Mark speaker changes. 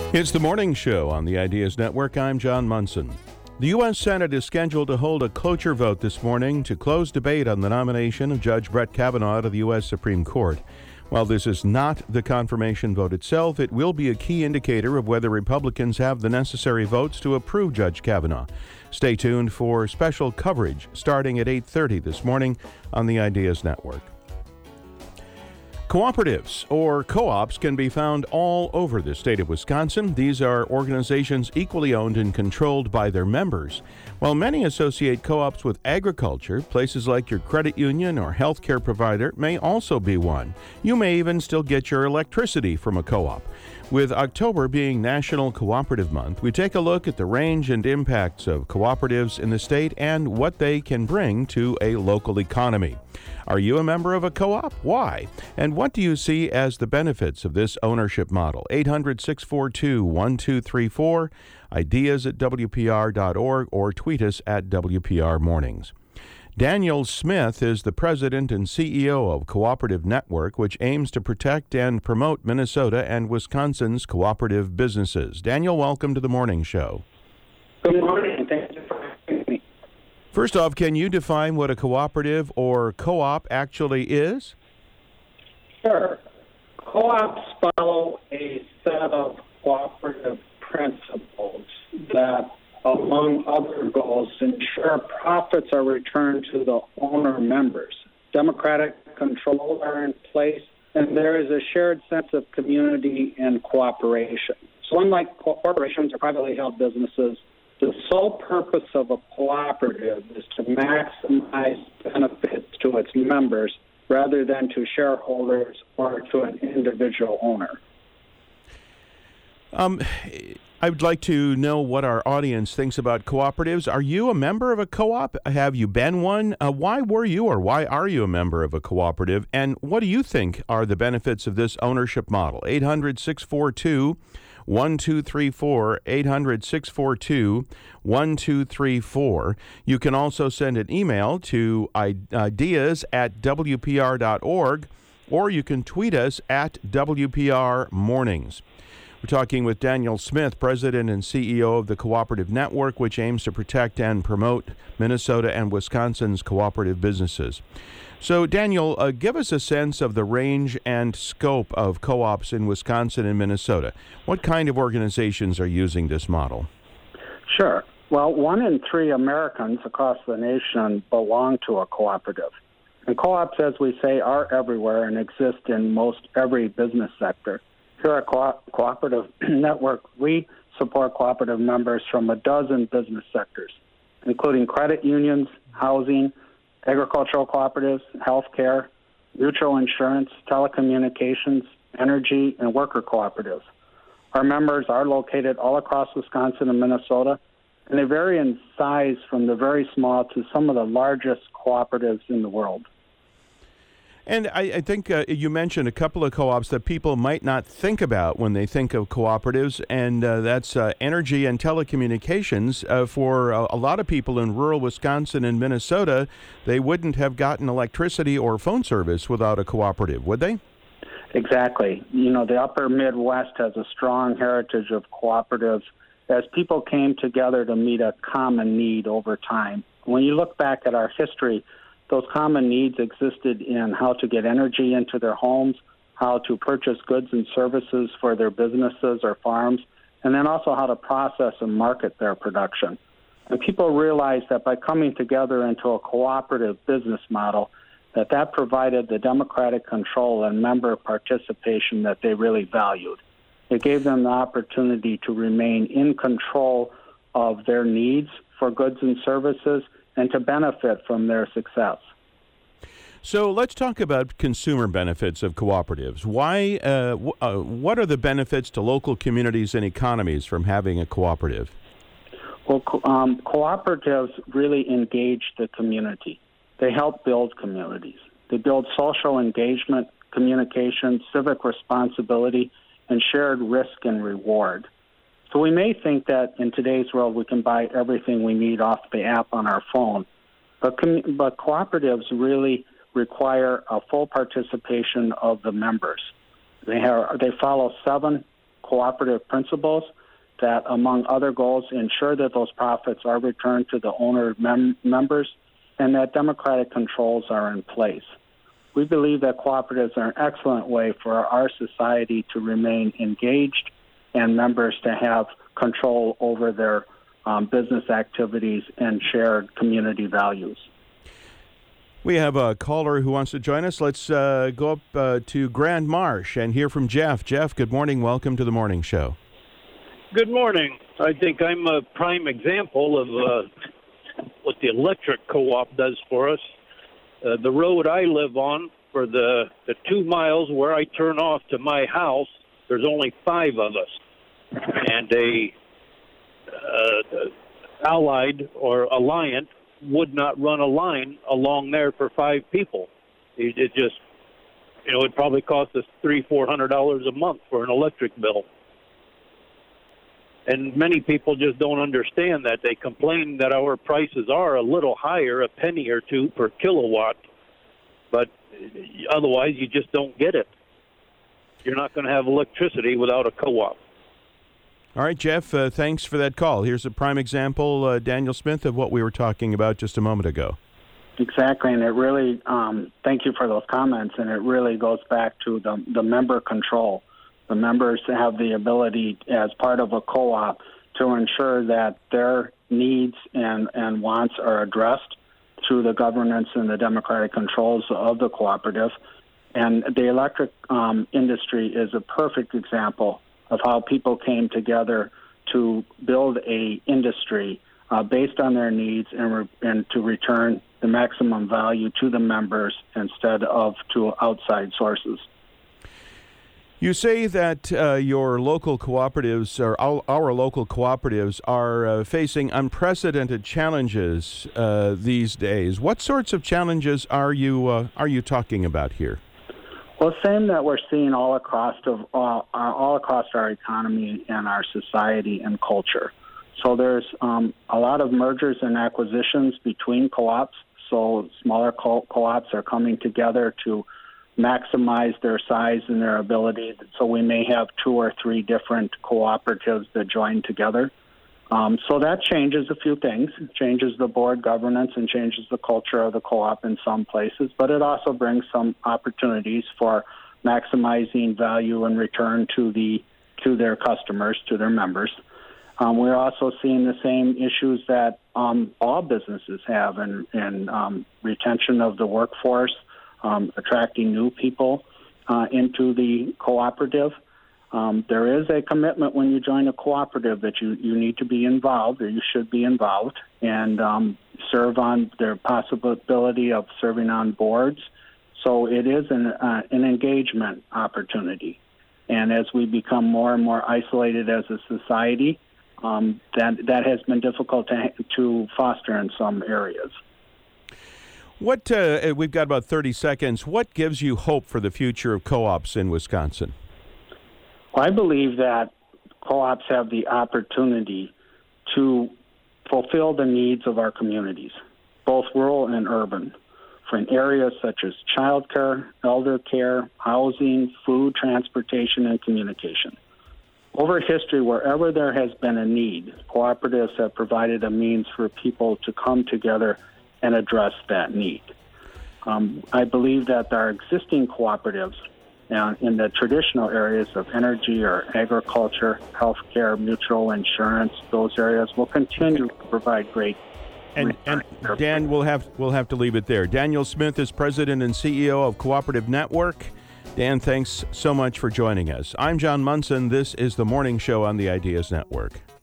Speaker 1: It's the morning show on the Ideas Network. I'm John Munson. The U.S. Senate is scheduled to hold a cloture vote this morning to close debate on the nomination of Judge Brett Kavanaugh to the U.S. Supreme Court. While this is not the confirmation vote itself, it will be a key indicator of whether Republicans have the necessary votes to approve Judge Kavanaugh. Stay tuned for special coverage starting at 8:30 this morning on the Ideas Network. Cooperatives, or co-ops, can be found all over the state of Wisconsin. These are organizations equally owned and controlled by their members. While many associate co-ops with agriculture, places like your credit union or healthcare provider may also be one. You may even still get your electricity from a co-op. With October being National Cooperative Month, we take a look at the range and impacts of cooperatives in the state and what they can bring to a local economy. Are you a member of a co-op? Why? And what do you see as the benefits of this ownership model? 800-642-1234, ideas at WPR.org, or tweet us at WPR Mornings. Daniel Smith is the president and CEO of Cooperative Network, which aims to protect and promote Minnesota and Wisconsin's cooperative businesses. Daniel, welcome to the morning show.
Speaker 2: Good morning. Thank you for having me.
Speaker 1: First off, can you define what a cooperative or co-op actually is?
Speaker 2: Sure. Co-ops follow a set of cooperative principles that, among other goals, ensure profits are returned to the owner members. Democratic controls are in place, and there is a shared sense of community and cooperation. So unlike corporations or privately held businesses, the sole purpose of a cooperative is to maximize benefits to its members rather than to shareholders or to an individual owner.
Speaker 1: I would like to know what our audience thinks about cooperatives. Are you a member of a co-op? Have you been one? Why were you or why are you a member of a cooperative? And what do you think are the benefits of this ownership model? 800-642-1234, 800-642-1234. You can also send an email to ideas at WPR.org, or you can tweet us at WPR Mornings. We're talking with Daniel Smith, President and CEO of the Cooperative Network, which aims to protect and promote Minnesota and Wisconsin's cooperative businesses. So, Daniel, give us a sense of the range and scope of co-ops in Wisconsin and Minnesota. What kind of organizations are using this model?
Speaker 2: Sure. Well, 1 in 3 Americans across the nation belong to a cooperative. And co-ops, as we say, are everywhere and exist in most every business sector. Here at Cooperative Network, we support cooperative members from a dozen business sectors, including credit unions, housing, agricultural cooperatives, healthcare, mutual insurance, telecommunications, energy, and worker cooperatives. Our members are located all across Wisconsin and Minnesota, and they vary in size from the very small to some of the largest cooperatives in the world.
Speaker 1: And I think you mentioned a couple of co-ops that people might not think about when they think of cooperatives, and that's energy and telecommunications. For a lot of people in rural Wisconsin and Minnesota, they wouldn't have gotten electricity or phone service without a cooperative, would they?
Speaker 2: Exactly. You know, the upper Midwest has a strong heritage of cooperatives as people came together to meet a common need over time. When you look back at our history, those common needs existed in how to get energy into their homes, how to purchase goods and services for their businesses or farms, and then also how to process and market their production. And people realized that by coming together into a cooperative business model, that provided the democratic control and member participation that they really valued. It gave them the opportunity to remain in control of their needs for goods and services and to benefit from their success.
Speaker 1: So let's talk about consumer benefits of cooperatives. Why? What are the benefits to local communities and economies from having a cooperative?
Speaker 2: Well, cooperatives really engage the community. They help build communities. They build social engagement, communication, civic responsibility, and shared risk and reward. So we may think that in today's world we can buy everything we need off the app on our phone, but cooperatives really require a full participation of the members. They follow 7 cooperative principles that, among other goals, ensure that those profits are returned to the owner members and that democratic controls are in place. We believe that cooperatives are an excellent way for our society to remain engaged and members to have control over their business activities and shared community values.
Speaker 1: We have a caller who wants to join us. Let's go up to Grand Marsh and hear from Jeff. Jeff, good morning. Welcome to the morning show.
Speaker 3: Good morning. I think I'm a prime example of what the electric co-op does for us. The road I live on, for the 2 miles where I turn off to my house, there's only 5 of us. And Allied or Alliant would not run a line along there for 5 people. It just, it probably cost us $300-400 a month for an electric bill. And many people just don't understand that. They complain that our prices are a little higher, a penny or two per kilowatt, but otherwise you just don't get it. You're not going to have electricity without a co-op.
Speaker 1: All right, Jeff, thanks for that call. Here's a prime example, Daniel Smith, of what we were talking about just a moment ago.
Speaker 2: Exactly, and it really, thank you for those comments, and it really goes back to the member control. The members have the ability, as part of a co-op, to ensure that their needs and wants are addressed through the governance and the democratic controls of the cooperative. And the electric industry is a perfect example of how people came together to build a industry based on their needs and to return the maximum value to the members instead of to outside sources.
Speaker 1: You say that your local cooperatives, or our local cooperatives, are facing unprecedented challenges these days. What sorts of challenges are you talking about here?
Speaker 2: Well, same that we're seeing all across our economy and our society and culture. So there's a lot of mergers and acquisitions between co-ops. So smaller co-ops are coming together to maximize their size and their ability. So we may have 2 or 3 different cooperatives that join together. So that changes a few things. It changes the board governance and changes the culture of the co-op in some places, but it also brings some opportunities for maximizing value and return to their customers, to their members. We're also seeing the same issues that all businesses have in retention of the workforce, attracting new people into the cooperative. There is a commitment when you join a cooperative that you need to be involved, or you should be involved, and serve on their possibility of serving on boards. So it is an engagement opportunity. And as we become more and more isolated as a society, that has been difficult to foster in some areas.
Speaker 1: What we've got about 30 seconds. What gives you hope for the future of co-ops in Wisconsin?
Speaker 2: Well, I believe that co-ops have the opportunity to fulfill the needs of our communities, both rural and urban, for in areas such as childcare, elder care, housing, food, transportation, and communication. Over history, wherever there has been a need, cooperatives have provided a means for people to come together and address that need. I believe that our existing cooperatives in the traditional areas of energy or agriculture, healthcare, mutual insurance, those areas will continue to provide great.
Speaker 1: And Dan, we'll have to leave it there. Daniel Smith is president and CEO of Cooperative Network. Dan, thanks so much for joining us. I'm John Munson. This is the Morning Show on the Ideas Network.